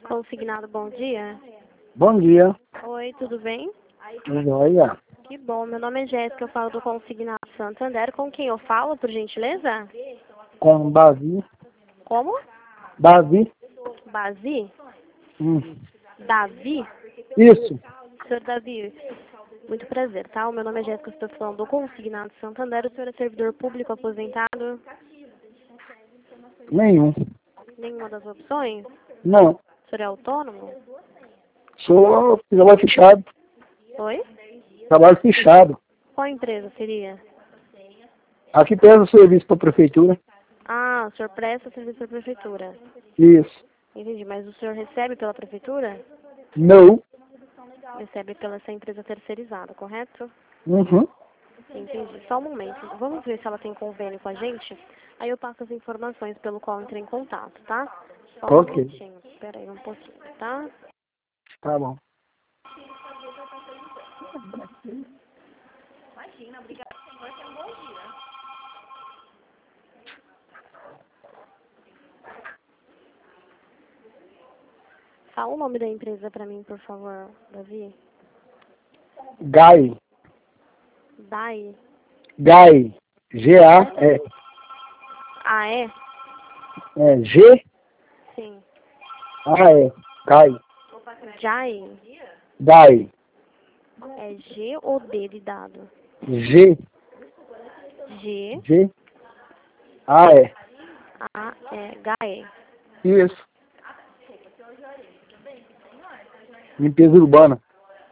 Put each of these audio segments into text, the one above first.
Consignado, bom dia. Bom dia. Oi, tudo bem? Joia. Que bom, meu nome é Jéssica, eu falo do Consignado Santander. Com quem eu falo, por gentileza? Com Davi. Como? Davi. Bazi? Hum. Davi? Isso. Senhor Davi, muito prazer, tá? O meu nome é Jéssica, estou falando do Consignado Santander. O senhor é servidor público aposentado? Nenhum. Nenhuma das opções? Não. O senhor é autônomo? Sou trabalho fechado. Oi? Trabalho fechado. Qual empresa seria? Aqui presta serviço para a prefeitura. Ah, o senhor presta serviço para a prefeitura. Isso. Entendi, mas o senhor recebe pela prefeitura? Não. Recebe pela essa empresa terceirizada, correto? Uhum. Entendi. Só um momento. Vamos ver se ela tem convênio com a gente. Aí eu passo as informações pelo qual entrei em contato, tá? Só um Ok. minutinho. Espera aí um pouquinho, tá? Tá bom. Fala o nome da empresa pra mim, por favor, Davi. Gai. DAI. Gai. G-A-E. Ah, é? G-A-E. Sim. Gai. JAI. Gai. É G ou D de dado? G. G, G-A-E. A, E, GAE. Isso. Limpeza urbana.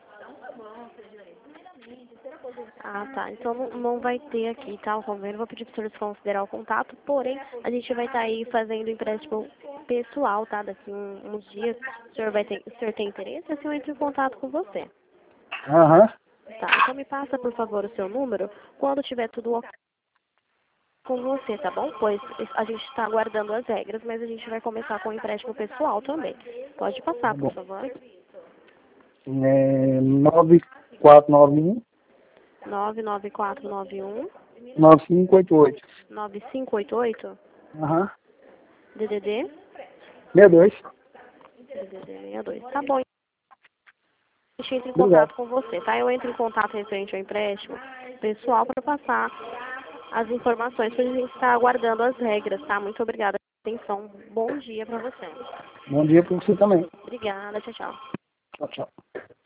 Ah, tá. Então não vai ter aqui, tá? O convênio. Vou pedir para o senhor desconsiderar o contato. Porém, a gente vai estar aí fazendo empréstimo pessoal, tá? Daqui uns dias. O senhor tem interesse? Assim eu entro em contato com você. Aham. Tá. Então me passa, por favor, o seu número quando tiver tudo ok com você, tá bom? Pois a gente está aguardando as regras, mas a gente vai começar com o empréstimo pessoal também. Pode Tá passar, por bom. favor. 9491 99491 9588. 9588 Aham. DDD 62. 62. Tá bom. A gente entra em Obrigado. contato com você, tá? Eu entro em contato referente ao empréstimo pessoal para passar as informações, para a gente estar aguardando as regras, tá? Muito obrigada pela atenção. Bom dia para você. Bom dia para você também. Obrigada, tchau, tchau. Tchau, tchau.